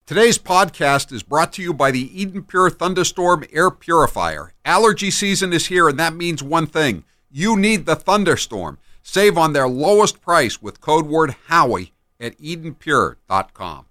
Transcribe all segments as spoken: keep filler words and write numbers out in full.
Today's podcast is brought to you by the Eden Pure Thunderstorm Air Purifier. Allergy season is here, and that means one thing. You need the Thunderstorm. Save on their lowest price with code word Howie at eden pure dot com.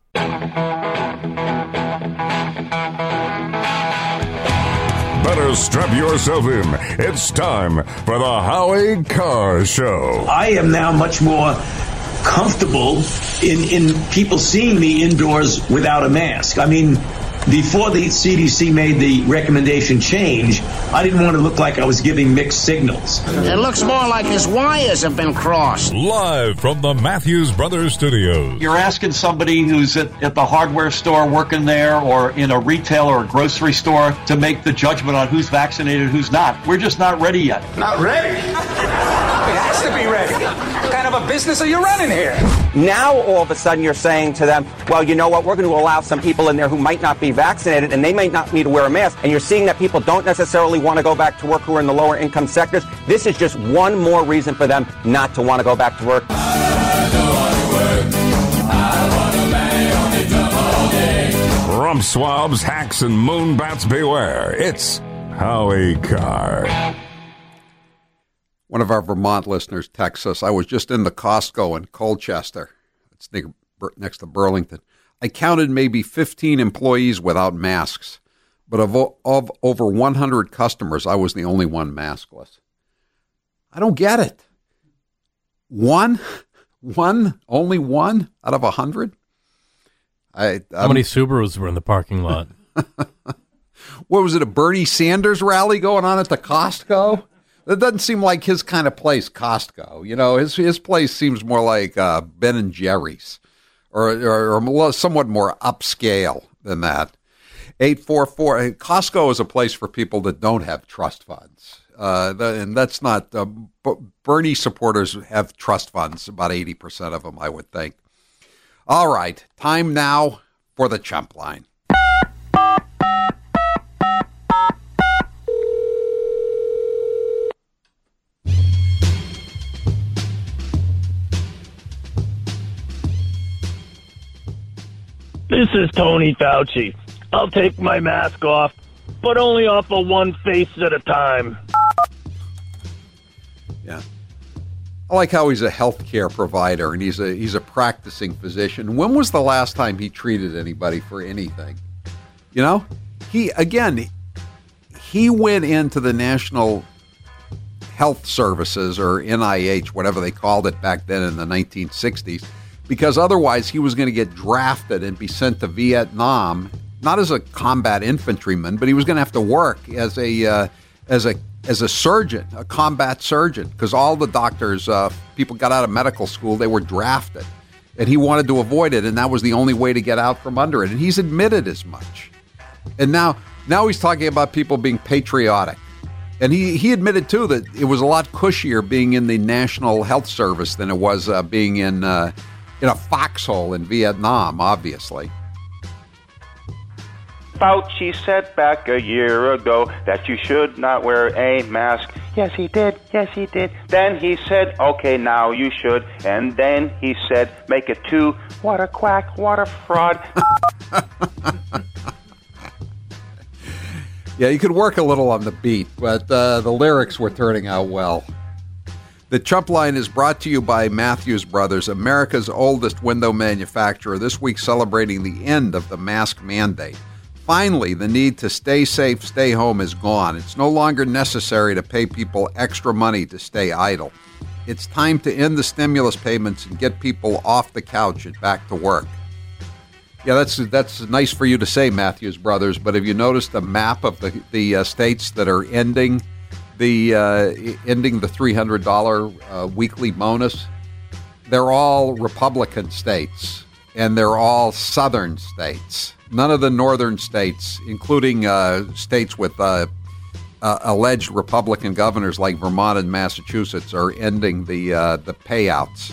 Better strap yourself in. It's time for the Howie Carr Show. I am now much more comfortable in, in people seeing me indoors without a mask. I mean, before the C D C made the recommendation change, I didn't want to look like I was giving mixed signals. It looks more like his wires have been crossed. Live from the Matthews Brothers Studios. You're asking somebody who's at, at the hardware store working there or in a retail or a grocery store to make the judgment on who's vaccinated, who's not. We're just not ready yet. Not ready? It has to be ready. What kind of a business are you running here? Now, all of a sudden, you're saying to them, well, you know what, we're going to allow some people in there who might not be vaccinated, and they may not need to wear a mask. And you're seeing that people don't necessarily want to go back to work who are in the lower income sectors. This is just one more reason for them not to want to go back to work. I don't want to work. I want to lay on the job all day. Rump swabs, hacks, and moonbats beware. It's Howie Carr. One of our Vermont listeners texts us, I was just in the Costco in Colchester. It's next to Burlington. I counted maybe fifteen employees without masks, but of, of over one hundred customers, I was the only one maskless. I don't get it. One? One? Only one out of one hundred? I, How many Subarus were in the parking lot? What was it, a Bernie Sanders rally going on at the Costco? That doesn't seem like his kind of place, Costco. You know, his his place seems more like uh, Ben and Jerry's, or, or, or somewhat more upscale than that. eight four four Costco is a place for people that don't have trust funds, uh, the, and that's not. Uh, Bernie supporters have trust funds, about eighty percent of them, I would think. All right, time now for the Chump Line. This is Tony Fauci. I'll take my mask off, but only off of one face at a time. Yeah. I like how he's a healthcare provider and he's a he's a practicing physician. When was the last time he treated anybody for anything? You know? He, again, he went into the National Health Services, or N I H, whatever they called it back then in the nineteen sixties, because otherwise he was going to get drafted and be sent to Vietnam, not as a combat infantryman, but he was going to have to work as a uh, as a as a surgeon, a combat surgeon, because all the doctors, uh, people got out of medical school, they were drafted, and he wanted to avoid it, and that was the only way to get out from under it, and he's admitted as much. And now, now he's talking about people being patriotic. And he, he admitted, too, that it was a lot cushier being in the National Health Service than it was uh, being in uh, in a foxhole in Vietnam, obviously. Fauci said back a year ago that you should not wear a mask. Yes, he did. Yes, he did. Then he said, okay, now you should. And then he said, make it two. What a quack. What a fraud. Yeah, you could work a little on the beat, but uh, the lyrics were turning out well. The Chump Line is brought to you by Matthews Brothers, America's oldest window manufacturer, this week celebrating the end of the mask mandate. Finally, the need to stay safe, stay home is gone. It's no longer necessary to pay people extra money to stay idle. It's time to end the stimulus payments and get people off the couch and back to work. Yeah, that's that's nice for you to say, Matthews Brothers, but have you noticed the map of the, the uh, states that are ending the uh, ending the three hundred dollars uh, weekly bonus? They're all Republican states, and they're all southern states. None of the northern states, including uh, states with uh, uh, alleged Republican governors like Vermont and Massachusetts, are ending the uh, the payouts.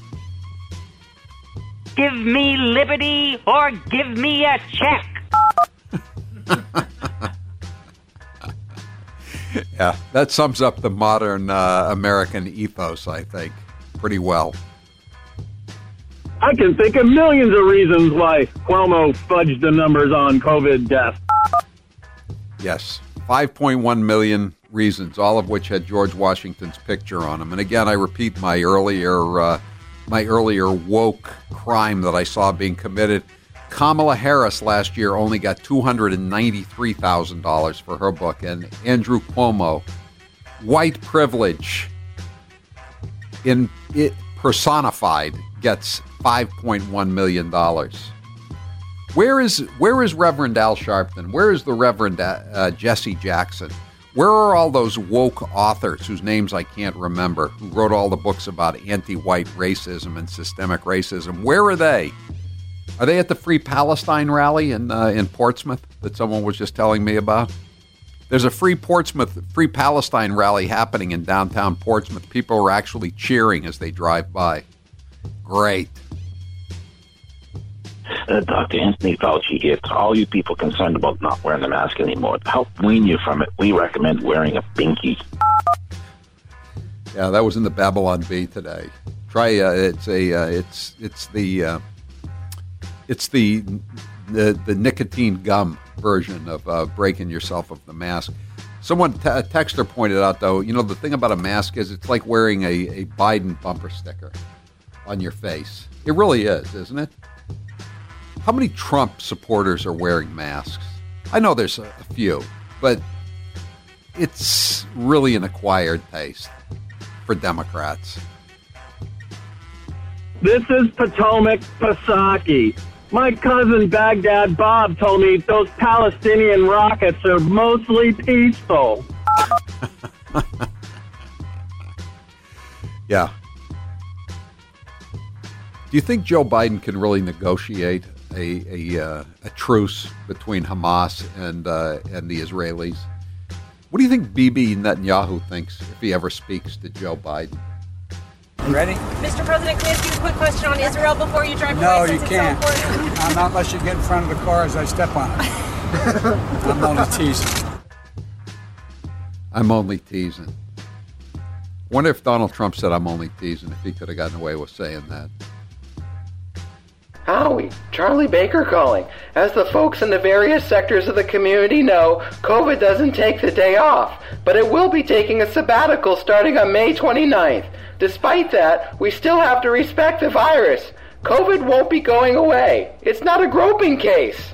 Give me liberty or give me a check. Yeah, that sums up the modern uh, American ethos, I think, pretty well. I can think of millions of reasons why Cuomo fudged the numbers on COVID deaths. Yes, five point one million reasons, all of which had George Washington's picture on them. And again, I repeat my earlier, uh, my earlier woke crime that I saw being committed. Kamala Harris last year only got two hundred ninety-three thousand dollars for her book, and Andrew Cuomo, white privilege in it personified, gets five point one million dollars. Where is where is Reverend Al Sharpton? Where is the Reverend uh, Jesse Jackson? Where are all those woke authors whose names I can't remember, who wrote all the books about anti-white racism and systemic racism? Where are they? Are they at the Free Palestine rally in uh, in Portsmouth that someone was just telling me about? There's a Free Portsmouth, Free Palestine rally happening in downtown Portsmouth. People are actually cheering as they drive by. Great. Uh, Doctor Anthony Fauci here. To all you people concerned about not wearing the mask anymore, to help wean you from it, we recommend wearing a binky. Yeah, that was in the Babylon Bee today. Try uh, it's a uh, it's it's the uh, it's the, the the nicotine gum version of uh, breaking yourself of the mask. Someone t- a texter pointed out, though, you know, the thing about a mask is it's like wearing a, a Biden bumper sticker on your face. It really is, isn't it? How many Trump supporters are wearing masks? I know there's a, a few, but it's really an acquired taste for Democrats. This is Potomac Pasaki. My cousin Baghdad Bob told me those Palestinian rockets are mostly peaceful. Yeah. Do you think Joe Biden can really negotiate a a, uh, a truce between Hamas and uh, and the Israelis? What do you think Bibi Netanyahu thinks if he ever speaks to Joe Biden? Ready? Mister President, can I ask you a quick question on Israel before you drive No, away? you can't. Uh, not unless you get in front of the car as I step on it. I'm only teasing. I'm only teasing. Wonder if Donald Trump said I'm only teasing, if he could have gotten away with saying that. Howie, Charlie Baker calling. As the folks in the various sectors of the community know, COVID doesn't take the day off, but it will be taking a sabbatical starting on May twenty-ninth. Despite that, we still have to respect the virus. COVID won't be going away. It's not a groping case.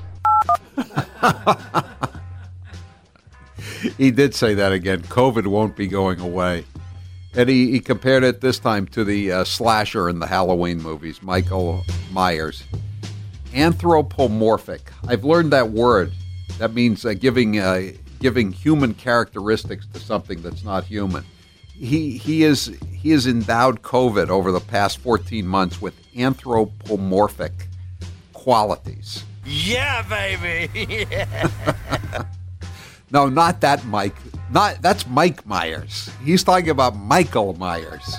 He did say that again. COVID won't be going away. And he, he compared it this time to the uh, slasher in the Halloween movies, Michael Myers. Anthropomorphic. I've learned that word. That means uh, giving uh, giving human characteristics to something that's not human. He he is he has endowed COVID over the past fourteen months with anthropomorphic qualities. Yeah, baby. Yeah. No, not that Mike. Not that's Mike Myers. He's talking about Michael Myers.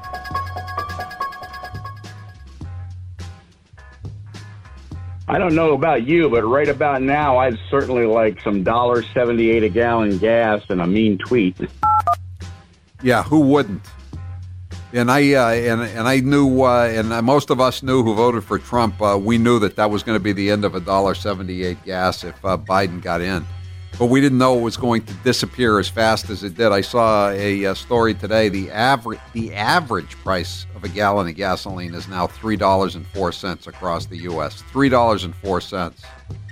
I don't know about you, but right about now, I'd certainly like some one dollar seventy-eight a gallon gas and a mean tweet. Yeah, who wouldn't? And I uh, and and I knew, uh, and most of us knew who voted for Trump. Uh, we knew that that was going to be the end of one dollar seventy-eight gas if uh, Biden got in. But we didn't know it was going to disappear as fast as it did. I saw a, a story today. The average the average price of a gallon of gasoline is now three dollars and four cents across the U S Three dollars and four cents.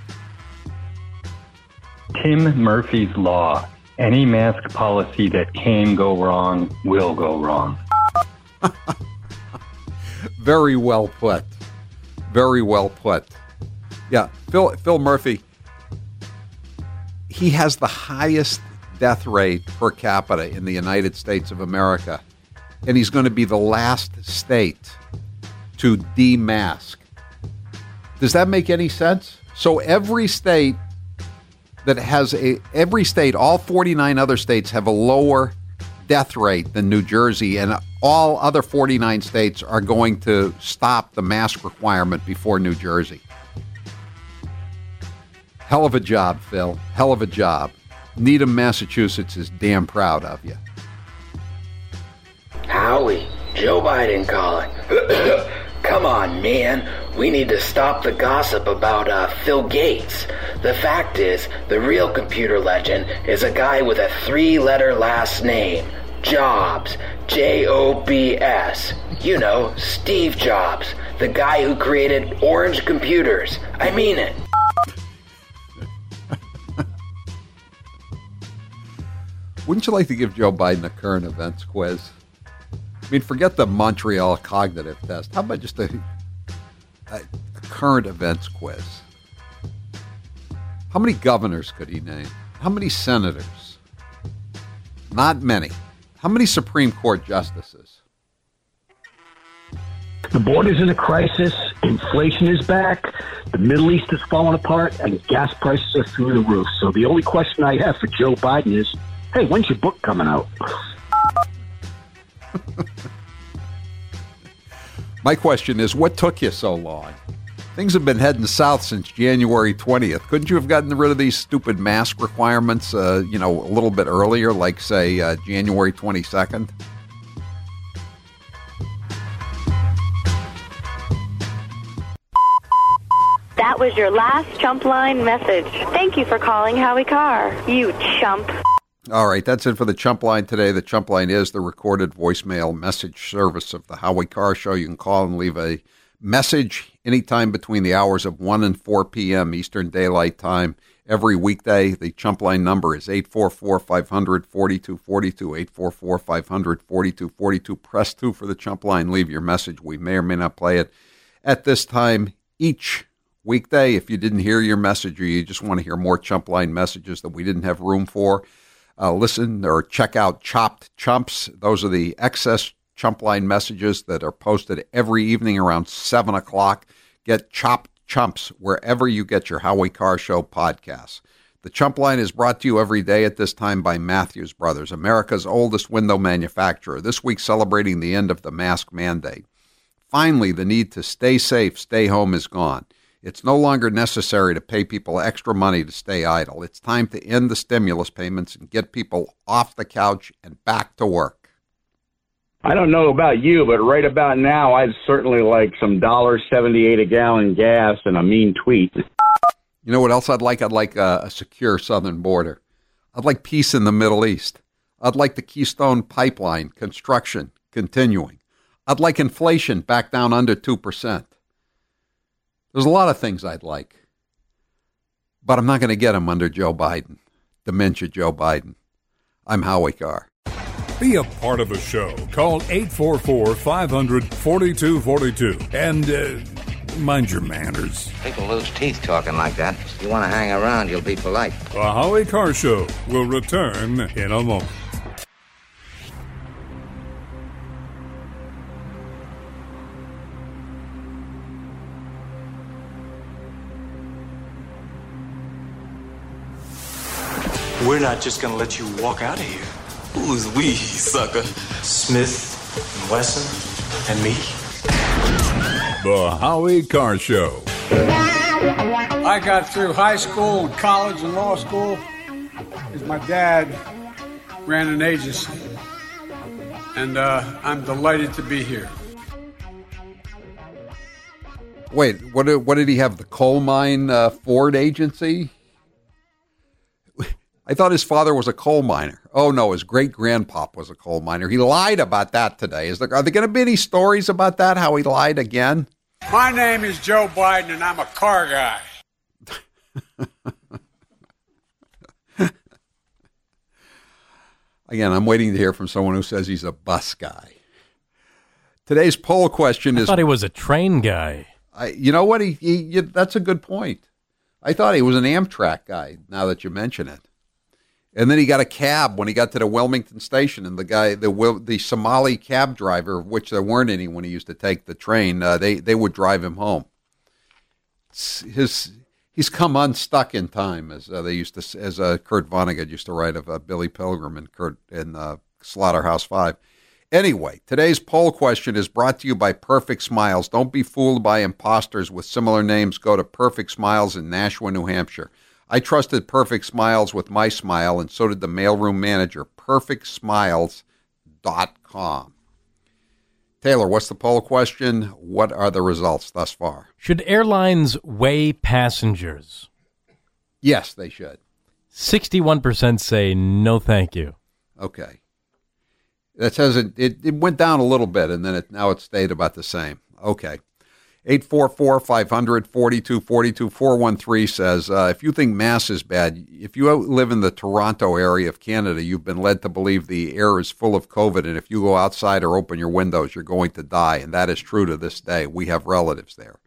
Tim Murphy's Law. Any mask policy that can go wrong will go wrong. Very well put. Very well put. Yeah, Phil Phil Murphy. He has the highest death rate per capita in the United States of America, and he's going to be the last state to demask. Does that make any sense? So every state that has a, every state, all forty-nine other states have a lower death rate than New Jersey, and all other forty-nine states are going to stop the mask requirement before New Jersey. Hell of a job, Phil. Hell of a job. Needham, Massachusetts is damn proud of you. Howie, Joe Biden calling. Come on, man. We need to stop the gossip about uh, Phil Gates. The fact is, the real computer legend is a guy with a three-letter last name. Jobs. J O B S. You know, Steve Jobs. The guy who created Orange computers. I mean it. Wouldn't you like to give Joe Biden a current events quiz? I mean, forget the Montreal cognitive test. How about just a, a, a current events quiz? How many governors could he name? How many senators? Not many. How many Supreme Court justices? The border's in a crisis. Inflation is back. The Middle East is falling apart, and gas prices are through the roof. So the only question I have for Joe Biden is, hey, when's your book coming out? My question is, what took you so long? Things have been heading south since January twentieth. Couldn't you have gotten rid of these stupid mask requirements, uh, you know, a little bit earlier, like, say, uh, January twenty-second? That was your last chump line message. Thank you for calling Howie Carr, you chump. All right, that's it for the Chump Line today. The Chump Line is the recorded voicemail message service of the Howie Carr Show. You can call and leave a message anytime between the hours of one and four p.m. Eastern Daylight Time every weekday. The Chump Line number is eight four four, five hundred, forty-two forty-two, eight four four, five hundred, forty-two forty-two. Press two for the Chump Line. Leave your message. We may or may not play it at this time each weekday. If you didn't hear your message or you just want to hear more Chump Line messages that we didn't have room for, Uh, listen or check out Chopped Chumps. Those are the excess Chump Line messages that are posted every evening around seven o'clock. Get Chopped Chumps wherever you get your Howie Carr Show podcasts. The Chump Line is brought to you every day at this time by Matthews Brothers, America's oldest window manufacturer, this week celebrating the end of the mask mandate. Finally, the need to stay safe, stay home is gone. It's no longer necessary to pay people extra money to stay idle. It's time to end the stimulus payments and get people off the couch and back to work. I don't know about you, but right about now, I'd certainly like some one dollar seventy-eight a gallon gas and a mean tweet. You know what else I'd like? I'd like a, a secure southern border. I'd like peace in the Middle East. I'd like the Keystone Pipeline construction continuing. I'd like inflation back down under two percent. There's a lot of things I'd like, but I'm not going to get them under Joe Biden. Dementia Joe Biden. I'm Howie Carr. Be a part of the show. Call eight four four, five hundred, forty-two forty-two and uh, mind your manners. People lose teeth talking like that. If you want to hang around, you'll be polite. The Howie Carr Show will return in a moment. We're not just gonna let you walk out of here. Who's we, sucker? Smith and Wesson and me. The Howie Carr Show. I got through high school and college and law school because my dad ran an agency. And uh, I'm delighted to be here. Wait, what did, what did he have, the coal mine uh, Ford agency? I thought his father was a coal miner. Oh, no, his great-grandpop was a coal miner. He lied about that today. Is there, are there going to be any stories about that, how he lied again? My name is Joe Biden, and I'm a car guy. Again, I'm waiting to hear from someone who says he's a bus guy. Today's poll question I is... I thought he was a train guy. I, you know what? He, he, that's a good point. I thought he was an Amtrak guy, now that you mention it. And then he got a cab when he got to the Wilmington station, and the guy, the the Somali cab driver, of which there weren't any when he used to take the train, uh, they they would drive him home. His he's come unstuck in time, as uh, they used to, as uh, Kurt Vonnegut used to write of uh, Billy Pilgrim and Kurt in uh, Slaughterhouse Five. Anyway, today's poll question is brought to you by Perfect Smiles. Don't be fooled by imposters with similar names. Go to Perfect Smiles in Nashua, New Hampshire. I trusted Perfect Smiles with my smile, and so did the mailroom manager, perfect smiles dot com. Taylor, what's the poll question? What are the results thus far? Should airlines weigh passengers? Yes, they should. sixty-one percent say no, thank you. Okay. That says it, it, it went down a little bit, and then it, now it stayed about the same. Okay. eight four four, five hundred, forty-two forty-two, four one three says, uh, if you think mass is bad, if you live in the Toronto area of Canada, you've been led to believe the air is full of COVID, and if you go outside or open your windows, you're going to die, and that is true to this day. We have relatives there.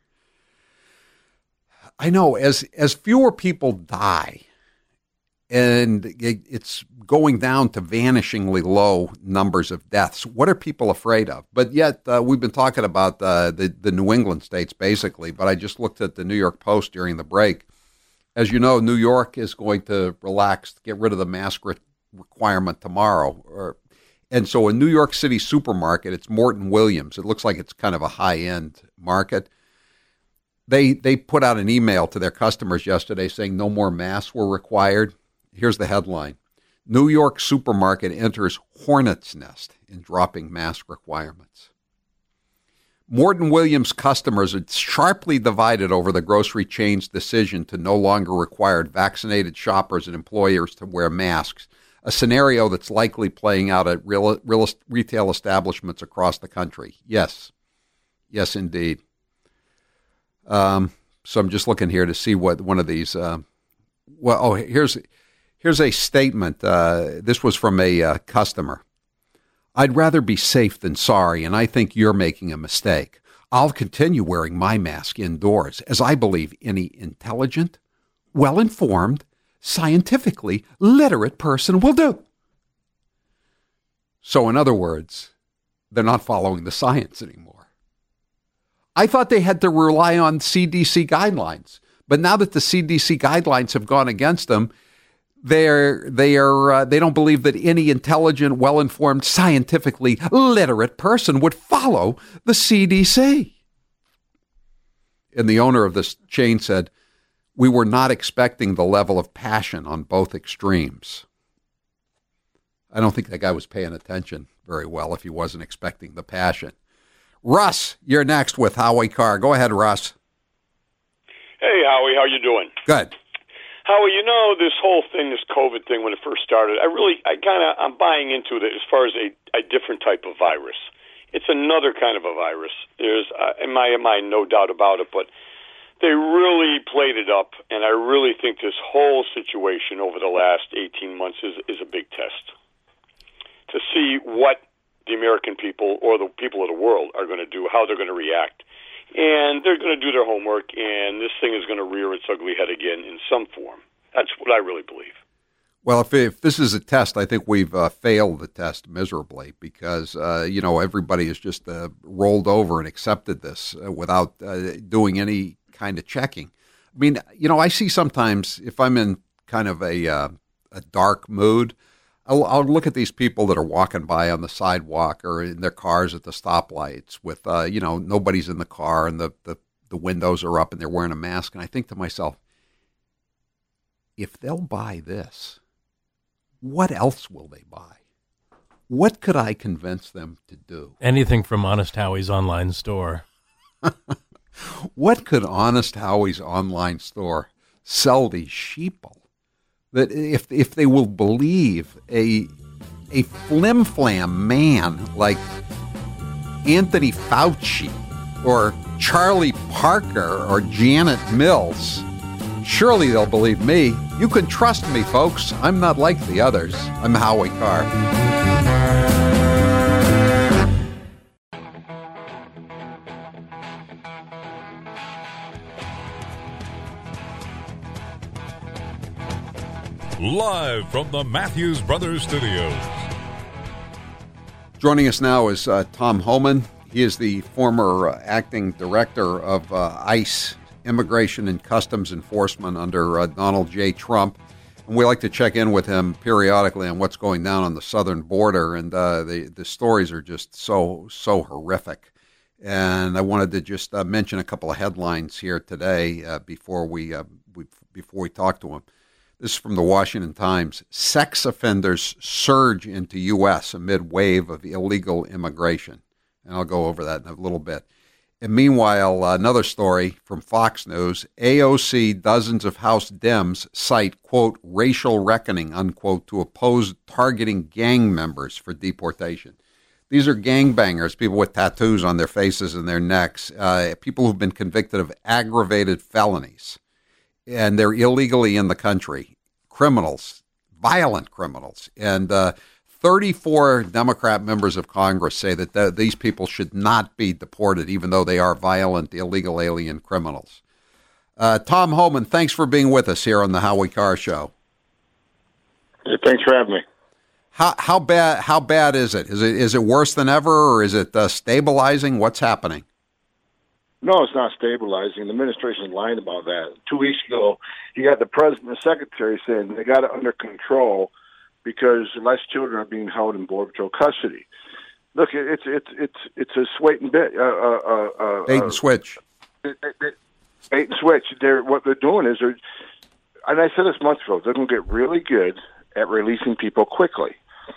I know, as as fewer people die, and it, it's going down to vanishingly low numbers of deaths, what are people afraid of? But yet, uh, we've been talking about uh, the, the New England states, basically, but I just looked at the New York Post during the break. As you know, New York is going to relax, get rid of the mask re- requirement tomorrow. Or, and so a New York City supermarket, it's Morton Williams. It looks like it's kind of a high-end market. They they put out an email to their customers yesterday saying no more masks were required. Here's the headline. New York supermarket enters hornet's nest in dropping mask requirements. Morton Williams customers are sharply divided over the grocery chain's decision to no longer require vaccinated shoppers and employers to wear masks, a scenario that's likely playing out at real, real retail establishments across the country. Yes. Yes, indeed. Um, so I'm just looking here to see what one of these, uh, well, oh, here's... Here's a statement. Uh, this was from a uh, customer. I'd rather be safe than sorry, and I think you're making a mistake. I'll continue wearing my mask indoors, as I believe any intelligent, well-informed, scientifically literate person will do. So, in other words, they're not following the science anymore. I thought they had to rely on C D C guidelines, but now that the C D C guidelines have gone against them, They're, they are, uh, they don't believe that any intelligent, well-informed, scientifically literate person would follow the C D C. And the owner of this chain said, we were not expecting the level of passion on both extremes. I don't think that guy was paying attention very well if he wasn't expecting the passion. Russ, you're next with Howie Carr. Go ahead, Russ. Hey, Howie, how you doing? Good. Howie, you know, this whole thing, this COVID thing, when it first started, I really, I kind of, I'm buying into it as far as a, a different type of virus. It's another kind of a virus. There's, uh, in my mind, no doubt about it, but they really played it up, and I really think this whole situation over the last eighteen months is, is a big test to see what the American people or the people of the world are going to do, how they're going to react. And they're going to do their homework, and this thing is going to rear its ugly head again in some form. That's what I really believe. Well, if, if this is a test, I think we've uh, failed the test miserably because, uh, you know, everybody has just uh, rolled over and accepted this uh, without uh, doing any kind of checking. I mean, you know, I see sometimes if I'm in kind of a, uh, a dark mood, I'll, I'll look at these people that are walking by on the sidewalk or in their cars at the stoplights with, uh, you know, nobody's in the car and the, the, the windows are up and they're wearing a mask. And I think to myself, if they'll buy this, what else will they buy? What could I convince them to do? Anything from Honest Howie's online store. What could Honest Howie's online store sell these sheeple? That if if they will believe a a flim-flam man like Anthony Fauci or Charlie Parker or Janet Mills, surely they'll believe me. You can trust me, folks. I'm not like the others. I'm Howie Carr. Live from the Matthews Brothers Studios. Joining us now is uh, Tom Homan. He is the former uh, acting director of uh, ICE, Immigration and Customs Enforcement under uh, Donald J. Trump. And we like to check in with him periodically on what's going down on the southern border. And uh, the, the stories are just so, so horrific. And I wanted to just uh, mention a couple of headlines here today uh, before we, uh, we before we talk to him. This is from the Washington Times. Sex offenders surge into U S amid wave of illegal immigration. and I'll go over that in a little bit. And meanwhile, uh, another story from Fox News, A O C, dozens of House Dems cite, quote, racial reckoning, unquote, to oppose targeting gang members for deportation. These are gangbangers, people with tattoos on their faces and their necks, uh, people who've been convicted of aggravated felonies, and they're illegally in the country, criminals, violent criminals. And uh, thirty-four Democrat members of Congress say that th- these people should not be deported, even though they are violent, illegal alien criminals. Uh, Tom Homan, thanks for being with us here on the Howie Carr Show. Hey, thanks for having me. How how bad how bad is it? Is it is it worse than ever, or is it uh, stabilizing? What's happening? No, it's not stabilizing. The administration's lying about that. Two weeks ago, you got the president and secretary saying they got it under control because less children are being held in Border Patrol custody. Look, it's it's it's it's a swait and bit, uh, uh, uh, bait and switch. Bait and switch. They're what they're doing is they're, and I said this months ago. They're going to get really good at releasing people quickly.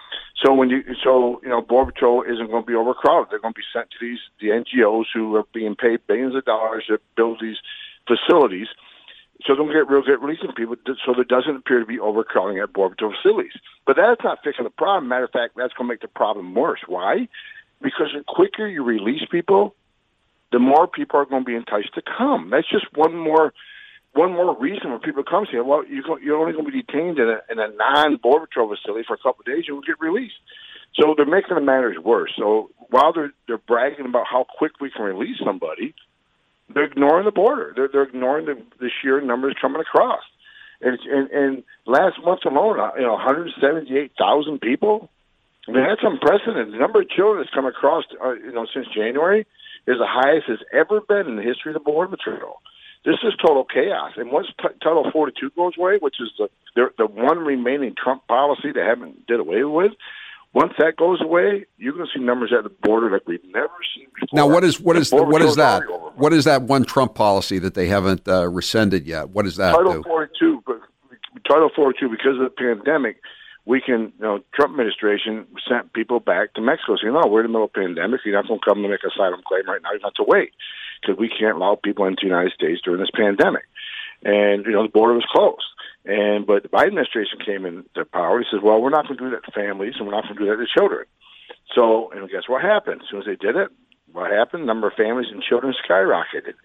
So when you so you know Border Patrol isn't going to be overcrowded. They're going to be sent to these the N G Os who are being paid billions of dollars to build these facilities. So they'll get real good at releasing people, so there doesn't appear to be overcrowding at Border Patrol facilities. But that's not fixing the problem. Matter of fact, that's going to make the problem worse. Why? Because the quicker you release people, the more people are going to be enticed to come. That's just one more one more reason when people come here. Well, you're, go, you're only going to be detained in a, in a non-Border Patrol facility for a couple of days, you'll get released. So they're making the matters worse. So while they're they're bragging about how quick we can release somebody, they're ignoring the border. They're they're ignoring the, the sheer numbers coming across. And, and and last month alone, you know, one hundred seventy-eight thousand people. I mean, that's unprecedented. The number of children that's come across, uh, you know, since January is the highest it's ever been in the history of the Border Patrol. This is total chaos. And once t- Title forty-two goes away, which is the, the the one remaining Trump policy they haven't did away with, once that goes away, you're going to see numbers at the border like we've never seen before. Now, what is what is the, what is that? What is that one Trump policy that they haven't uh, rescinded yet? What does that Title do? forty-two, but Title forty-two, because of the pandemic, we can, you know, Trump administration sent people back to Mexico saying, no, we're in the middle of a pandemic. You're not going to come and make an asylum claim right now. You have to wait because we can't allow people into the United States during this pandemic. And, you know, the border was closed. And but the Biden administration came into power. He says, well, we're not going to do that to families and we're not going to do that to children. So, and guess what happened? As soon as they did it, what happened? The number of families and children skyrocketed.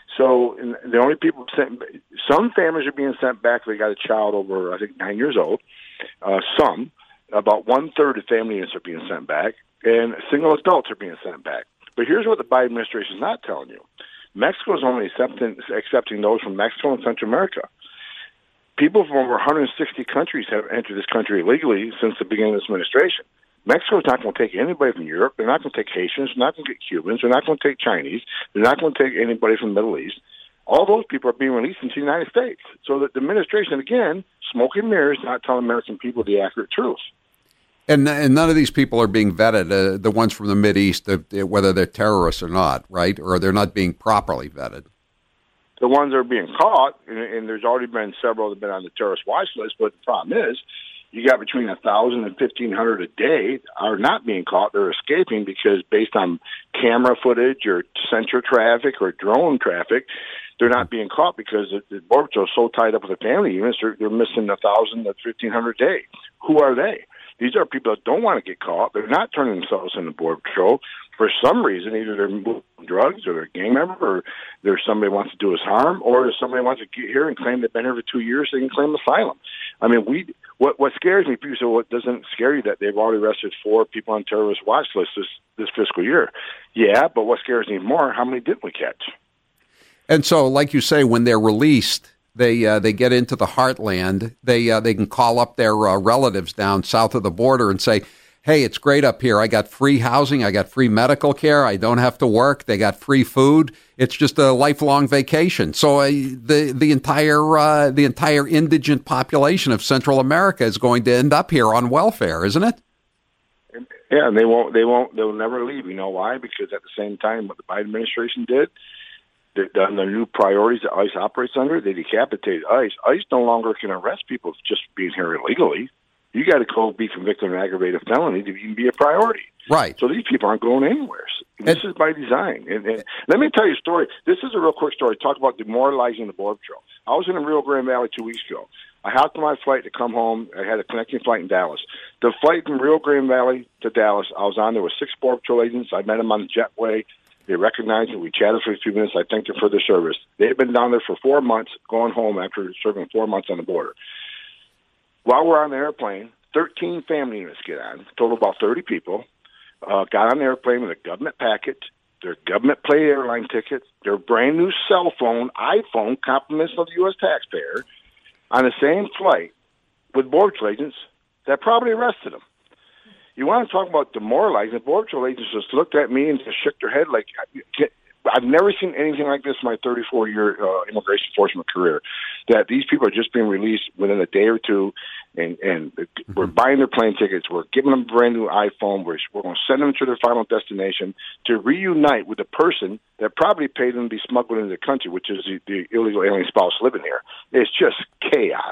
So and the only people sent, some families are being sent back. They got a child over, I think, nine years old. Uh, some, about one-third of family units are being sent back, and single adults are being sent back. But here's what the Biden administration is not telling you. Mexico is only accepting, accepting those from Mexico and Central America. People from over one hundred sixty countries have entered this country illegally since the beginning of this administration. Mexico is not going to take anybody from Europe. They're not going to take Haitians. They're not going to get Cubans. They're not going to take Chinese. They're not going to take anybody from the Middle East. All those people are being released into the United States. So that the administration, again, smoke and mirrors, not telling American people the accurate truth. And and none of these people are being vetted, uh, the ones from the Mideast, uh, whether they're terrorists or not, right? Or they're not being properly vetted. The ones that are being caught, and, and there's already been several that have been on the terrorist watch list, but the problem is you got between one thousand and fifteen hundred a day are not being caught. They're escaping because based on camera footage or sensor traffic or drone traffic, they're not being caught because the, the Border Patrol is so tied up with the family units, they're, they're missing one thousand to fifteen hundred a day. Who are they? These are people that don't want to get caught. They're not turning themselves into Border Patrol. For some reason, either they're moving drugs or they're a gang member or there's somebody who wants to do us harm or there's somebody who wants to get here and claim they've been here for two years, they can claim asylum. I mean, we what what scares me, people say, well, it doesn't scare you that they've already arrested four people on terrorist watch lists this, this fiscal year. Yeah, but what scares me more, how many did we catch? And so, like you say, when they're released, they uh, they get into the heartland. They uh, they can call up their uh, relatives down south of the border and say, hey, it's great up here. I got free housing. I got free medical care. I don't have to work. They got free food. It's just a lifelong vacation. So uh, the the entire uh, the entire indigent population of Central America is going to end up here on welfare, isn't it? Yeah, and they won't. They won't. They'll never leave. You know why? Because at the same time, what the Biden administration did, on the new priorities that ICE operates under, they decapitated ICE. ICE no longer can arrest people just being here illegally. You got to go be convicted of an aggravated felony to even be a priority. Right. So these people aren't going anywhere. This is by design. And, and let me tell you a story. This is a real quick story. Talk about demoralizing the Border Patrol. I was in the Rio Grande Valley two weeks ago. I hopped on my flight to come home. I had a connecting flight in Dallas. The flight from Rio Grande Valley to Dallas, I was on there with six Border Patrol agents. I met them on the jetway. They recognized me. We chatted for a few minutes. I thanked them for their service. They had been down there for four months, going home after serving four months on the border. While we're on the airplane, thirteen family units get on, total about thirty people, uh, got on the airplane with a government packet, their government play airline tickets, their brand new cell phone, iPhone, compliments of the U S taxpayer, on the same flight with Border Patrol agents that probably arrested them. You want to talk about demoralizing? The Border Patrol agents just looked at me and just shook their head like, I've never seen anything like this in my thirty-four year uh, immigration enforcement career, that these people are just being released within a day or two, and, and mm-hmm. we're buying their plane tickets, we're giving them a brand new iPhone, we're, we're going to send them to their final destination to reunite with the person that probably paid them to be smuggled into the country, which is the, the illegal alien spouse living here. It's just chaos.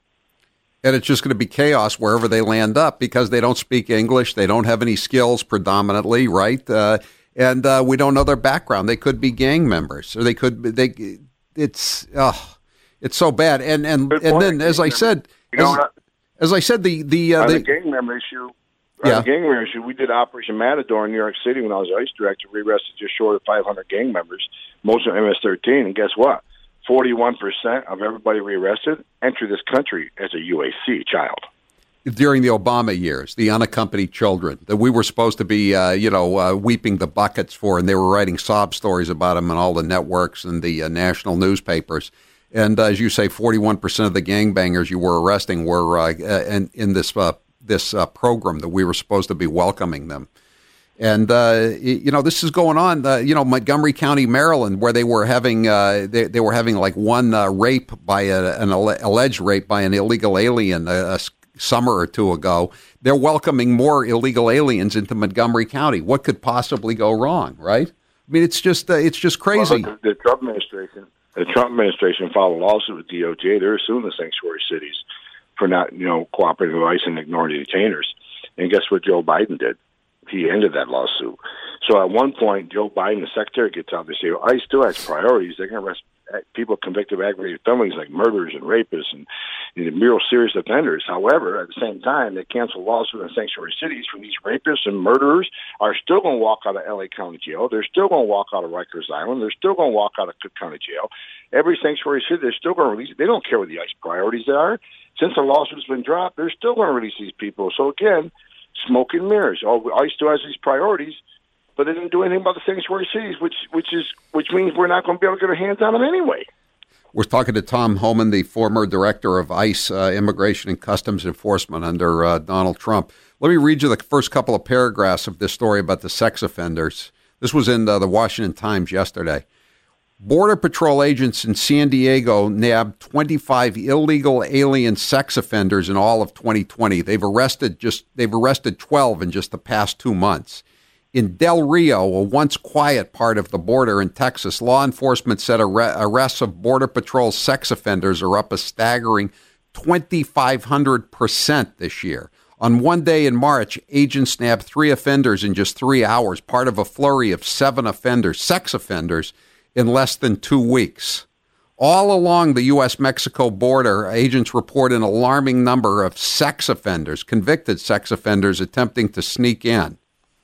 And it's just going to be chaos wherever they land up because they don't speak English, they don't have any skills predominantly, right? Uh, And uh, we don't know their background. They could be gang members, or they could. They. It's. Oh, it's so bad. And and, and then, as I said, you know, as, as I said, the the, uh, on the, the gang member issue. Yeah. On the gang member issue, we did Operation Matador in New York City when I was ICE director. We arrested just short of five hundred gang members, most of them M S thirteen. And guess what? forty-one percent of everybody we arrested entered this country as a U A C child. During the Obama years, the unaccompanied children that we were supposed to be, uh, you know, uh, weeping the buckets for, and they were writing sob stories about them in all the networks and the uh, national newspapers. And uh, as you say, forty-one percent of the gangbangers you were arresting were uh, in, in this uh, this uh, program that we were supposed to be welcoming them. And uh, you know, this is going on. Uh, you know, Montgomery County, Maryland, where they were having uh, they they were having like one uh, rape by a, an alleged rape by an illegal alien. A, a summer or two ago, they're welcoming more illegal aliens into Montgomery County. What could possibly go wrong, right? I mean, it's just uh, it's just crazy. Well, the, the Trump administration, the Trump administration filed a lawsuit with D O J. They're suing the sanctuary cities for not, you know, cooperating with ICE and ignoring the detainers. And guess what Joe Biden did? He ended that lawsuit. So at one point, Joe Biden, the secretary, gets out. They say, well, ICE still has priorities. They're going to arrest people convicted of aggravated felonies like murderers and rapists and, and real serious offenders. However, at the same time, they cancel lawsuits in sanctuary cities for these rapists and murderers are still going to walk out of L A County Jail. They're still going to walk out of Rikers Island. They're still going to walk out of Cook County Jail. Every sanctuary city, they're still going to release. They don't care what the ICE priorities are. Since the lawsuit's been dropped, they're still going to release these people. So again, smoke and mirrors. Oh, ICE still has these priorities, but they didn't do anything about the sanctuary cities, which which is which means we're not going to be able to get our hands on them anyway. We're talking to Tom Homan, the former director of ICE uh, Immigration and Customs Enforcement under uh, Donald Trump. Let me read you the first couple of paragraphs of this story about the sex offenders. This was in uh, the Washington Times yesterday. Border Patrol agents in San Diego nabbed twenty-five illegal alien sex offenders in all of twenty twenty. They've arrested just they've arrested twelve in just the past two months. In Del Rio, a once quiet part of the border in Texas, law enforcement said ar- arrests of Border Patrol sex offenders are up a staggering twenty-five hundred percent this year. On one day in March, agents nabbed three offenders in just three hours, part of a flurry of seven offenders, sex offenders, in less than two weeks. All along the U S Mexico border, agents report an alarming number of sex offenders, convicted sex offenders, attempting to sneak in.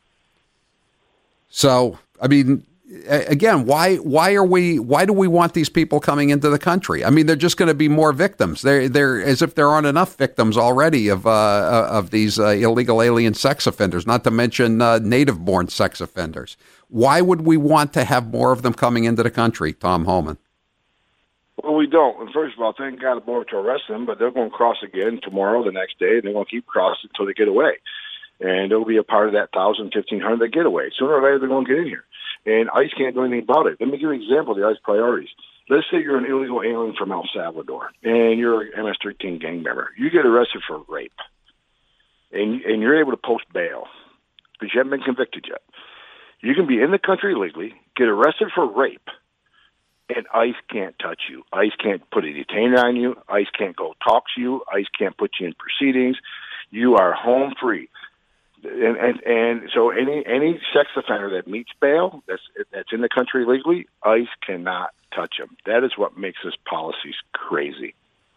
So, I mean, again, why why are we why do we want these people coming into the country? I mean, they're just going to be more victims. They're they're as if there aren't enough victims already of uh, of these uh, illegal alien sex offenders. Not to mention uh, native-born sex offenders. Why would we want to have more of them coming into the country, Tom Homan? Well, we don't. And first of all, thank God the border to arrest them, but they're going to cross again tomorrow, the next day, and they're going to keep crossing until they get away. And they'll be a part of that one thousand, fifteen hundred that get away. Sooner or later, they're going to get in here. And ICE can't do anything about it. Let me give you an example of the ICE priorities. Let's say you're an illegal alien from El Salvador, and you're an M S thirteen gang member. You get arrested for rape, and, and you're able to post bail because you haven't been convicted yet. You can be in the country illegally, get arrested for rape, and ICE can't touch you. ICE can't put a detainer on you. ICE can't go talk to you. ICE can't put you in proceedings. you are home free. And, and and so any any sex offender that meets bail that's that's in the country legally, ICE cannot touch him. That is what makes this policies crazy.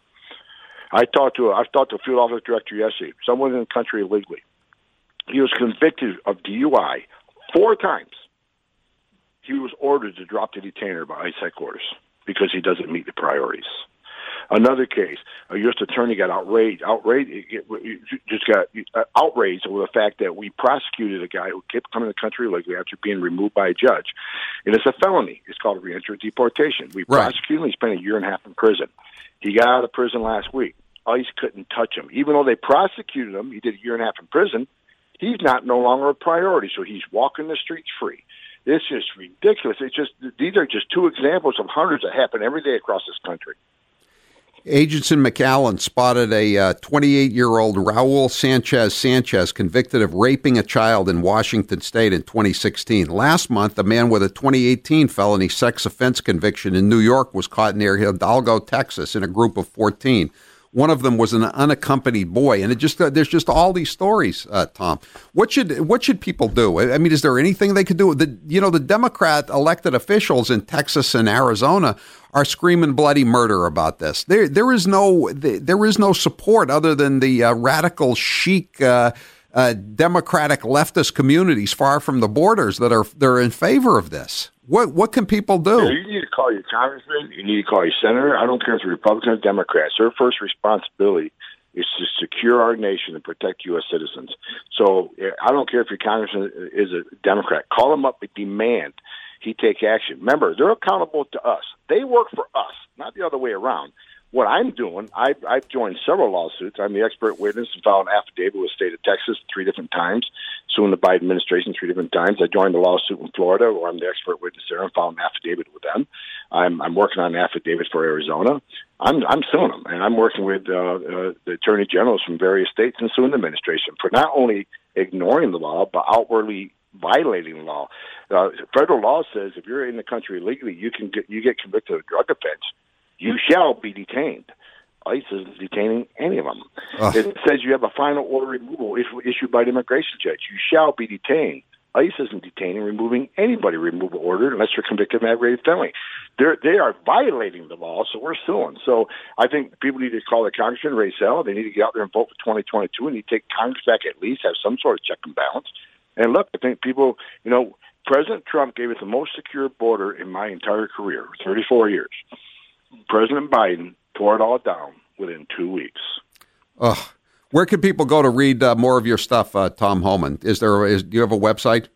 I talked to a, I talked to a field office director yesterday. Someone in the country illegally. He was convicted of D U I four times. He was ordered to drop the detainer by ICE headquarters because he doesn't meet the priorities. Another case, a U S attorney got outraged, outraged, just got outraged over the fact that we prosecuted a guy who kept coming to the country illegally after being removed by a judge. And it's a felony. It's called reentry deportation. We right. prosecuted him. He spent a year and a half in prison. He got out of prison last week. ICE couldn't touch him. Even though they prosecuted him, he did a year and a half in prison, he's not no longer a priority, so he's walking the streets free. It's just ridiculous. It's just these are just two examples of hundreds that happen every day across this country. Agents in McAllen spotted a uh, twenty-eight-year-old Raul Sanchez Sanchez convicted of raping a child in Washington State in twenty sixteen. Last month, a man with a twenty eighteen felony sex offense conviction in New York was caught near Hidalgo, Texas, in a group of fourteen. One of them was an unaccompanied boy, and it just uh, there's just all these stories, uh, Tom. What should what should people do? I mean, is there anything they could do? The you know the Democrat elected officials in Texas and Arizona are screaming bloody murder about this. There there is no there is no support other than the uh, radical chic uh, uh, Democratic leftist communities far from the borders that are they're in favor of this. What what can people do? Yeah, you need to call your congressman. You need to call your senator. I don't care if you're Republican or Democrats. Their first responsibility is to secure our nation and protect U S citizens. So I don't care if your congressman is a Democrat. Call them up and demand he take action. Remember, they're accountable to us. They work for us, not the other way around. What I'm doing, I've, I've joined several lawsuits. I'm the expert witness and filed an affidavit with the state of Texas three different times, suing the Biden administration three different times. I joined a lawsuit in Florida where I'm the expert witness there and filed an affidavit with them. I'm, I'm working on an affidavit for Arizona. I'm, I'm suing them, and I'm working with uh, uh, the attorney generals from various states and suing the administration for not only ignoring the law, but outwardly violating the law. Uh, federal law says if you're in the country illegally, you can get you get convicted of a drug offense, you shall be detained. ICE isn't detaining any of them. Ugh. It says you have a final order removal issued by the immigration judge. You shall be detained. ICE isn't detaining, removing anybody removal order unless you're convicted of an aggravated felony. They're, they are violating the law, so we're suing. So I think people need to call the congressman, Ray Sell. They need to get out there and vote for twenty twenty-two, and need to take Congress back at least, have some sort of check and balance. And look, I think people, you know, President Trump gave us the most secure border in my entire career, thirty-four years. President Biden tore it all down within two weeks. Ugh. Where can people go to read uh, more of your stuff, uh, Tom Homan? Is there? Is, do you have a website?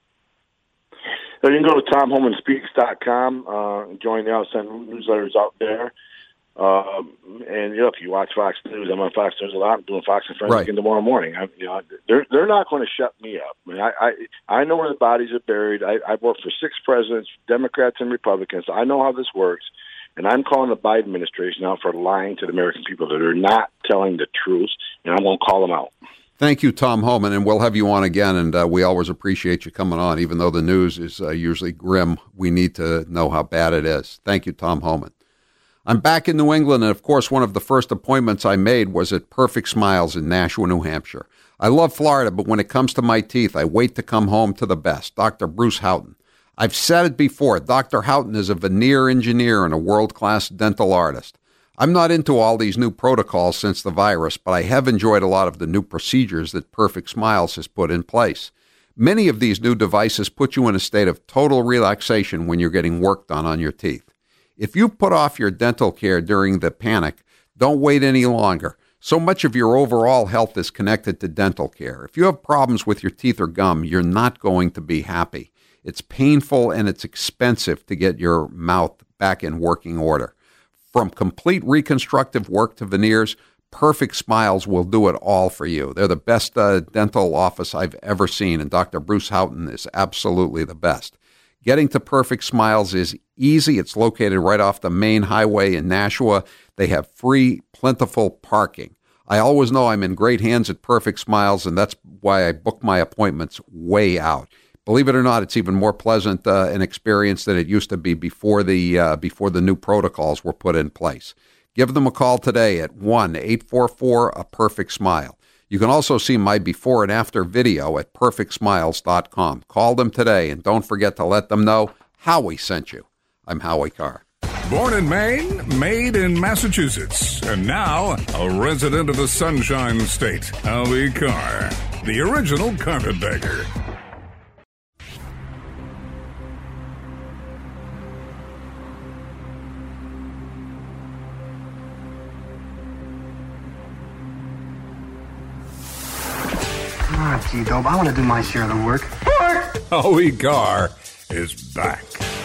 So you can go to tom homan speaks dot com, uh, join the outside newsletters out there. Uh, and look, you watch Fox News. I'm on Fox News a lot. I'm doing Fox and Friends right. again tomorrow morning. I, you know, they're they're not going to shut me up. I mean, I, I I know where the bodies are buried. I, I've worked for six presidents, Democrats and Republicans. I know how this works. And I'm calling the Biden administration out for lying to the American people that are not telling the truth, and I'm going to call them out. Thank you, Tom Homan, and we'll have you on again, and uh, we always appreciate you coming on. Even though the news is uh, usually grim, we need to know how bad it is. Thank you, Tom Homan. I'm back in New England, and of course, one of the first appointments I made was at Perfect Smiles in Nashua, New Hampshire. I love Florida, but when it comes to my teeth, I wait to come home to the best, Doctor Bruce Houghton. I've said it before, Doctor Houghton is a veneer engineer and a world-class dental artist. I'm not into all these new protocols since the virus, but I have enjoyed a lot of the new procedures that Perfect Smiles has put in place. Many of these new devices put you in a state of total relaxation when you're getting work done on your teeth. If you put off your dental care during the panic, don't wait any longer. So much of your overall health is connected to dental care. If you have problems with your teeth or gum, you're not going to be happy. It's painful and it's expensive to get your mouth back in working order. From complete reconstructive work to veneers, Perfect Smiles will do it all for you. They're the best uh, dental office I've ever seen, and Doctor Bruce Houghton is absolutely the best. Getting to Perfect Smiles is easy. It's located right off the main highway in Nashua. They have free, plentiful parking. I always know I'm in great hands at Perfect Smiles, and that's why I book my appointments way out. Believe it or not, it's even more pleasant uh, an experience than it used to be before the uh, before the new protocols were put in place. Give them a call today at one eight four four, A Perfect Smile. You You can also see my before and after video at perfect smiles dot com. Call them today, and don't forget to let them know Howie sent you. I'm Howie Carr. Born in Maine, made in Massachusetts, and now a resident of the Sunshine State, Howie Carr, the original carpetbagger. Come on, T-Dope. I want to do my share of the work. Work! Howie Carr is back.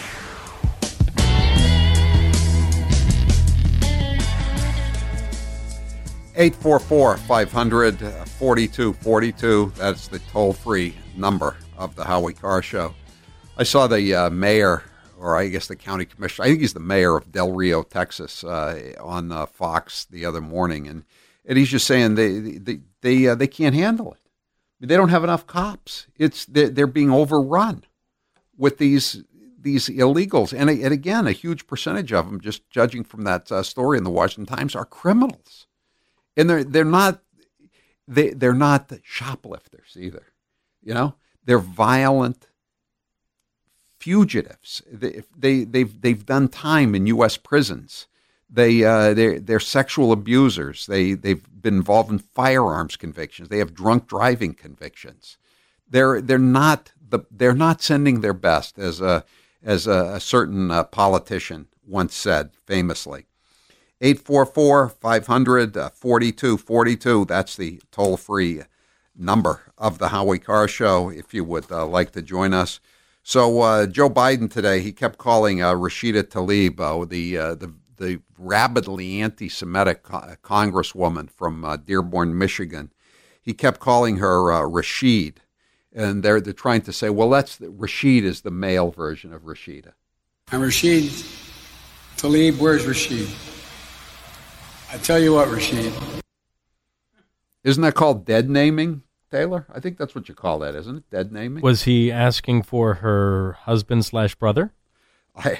eight four four, five hundred, forty-two forty-two. That's the toll-free number of the Howie Carr Show. I saw the uh, mayor, or I guess the county commissioner, I think he's the mayor of Del Rio, Texas, uh, on uh, Fox the other morning, and, and he's just saying they they they, uh, they can't handle it. They don't have enough cops. It's they're, they're being overrun with these these illegals, and, and again, a huge percentage of them, just judging from that uh, story in the Washington Times, are criminals. And they're they're not they they're not shoplifters either, you know. They're violent fugitives. They they they've they've done time in U S prisons. They uh, they they're sexual abusers. They they've been involved in firearms convictions. They have drunk driving convictions. They're they're not the they're not sending their best, as a as a, a certain uh, politician once said famously. eight four four, five hundred, forty-two forty-two. That's the toll-free number of the Howie Carr Show, if you would uh, like to join us. So uh, Joe Biden today, he kept calling uh, Rashida Tlaib, uh, the, uh, the the rabidly anti-Semitic co- congresswoman from uh, Dearborn, Michigan. He kept calling her uh, Rashid, and they're they're trying to say, well, that's the, Rashid is the male version of Rashida. And Rashid Tlaib, where's Rashid? I tell you what, Rashid. Isn't that called dead naming, Taylor? I think that's what you call that, isn't it? Dead naming? Was he asking for her husband slash brother? I.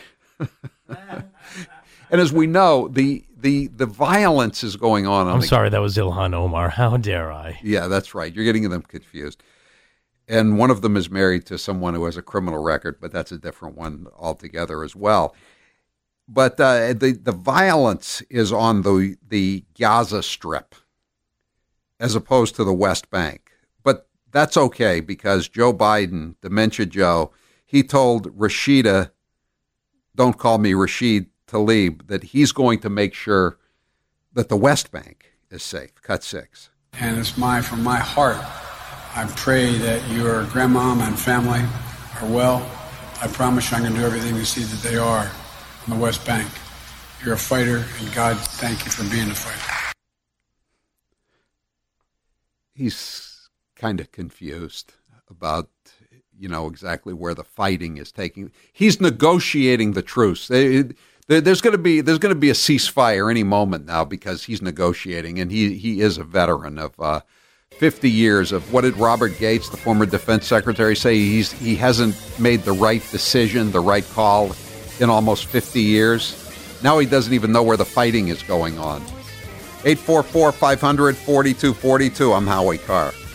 And as we know, the the the violence is going on. on I'm the, sorry, that was Ilhan Omar. How dare I? Yeah, that's right. You're getting them confused. And one of them is married to someone who has a criminal record, but that's a different one altogether as well. But uh, the, the violence is on the, the Gaza Strip as opposed to the West Bank. But that's okay because Joe Biden, Dementia Joe, he told Rashida, don't call me Rashid Tlaib, that he's going to make sure that the West Bank is safe. Cut six. And it's my, from my heart, I pray that your grandmom and family are well. I promise you I'm going to do everything to see that they are on the West Bank. You're a fighter, and God, thank you for being a fighter. He's kind of confused about, you know, exactly where the fighting is taking. He's negotiating the truce. They, there's going to be there's going to be a ceasefire any moment now because he's negotiating, and he he is a veteran of uh, fifty years of what did Robert Gates, the former defense secretary, say? He's he hasn't made the right decision, the right call in almost fifty years. Now he doesn't even know where the fighting is going on. eight four four, five hundred, forty-two forty-two. I'm Howie Carr.